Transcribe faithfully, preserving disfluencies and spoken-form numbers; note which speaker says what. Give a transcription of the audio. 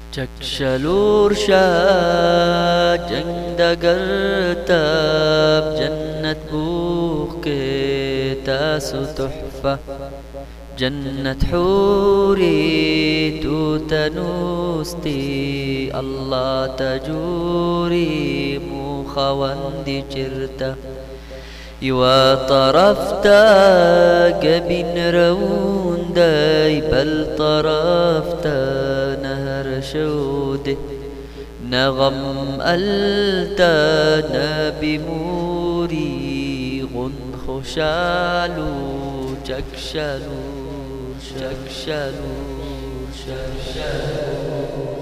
Speaker 1: چکشلور شاه جنگ دگرتاب جنت بوخ کے تاسو تحفة جنت حوري توتنوستي الله تجوري مخواندي جرتا يوا طرفتا قبين رونداي بل طرفتا نهر شودي نغم ألتا نبي موري غن خشالو چکشلور چکشلور چکشلور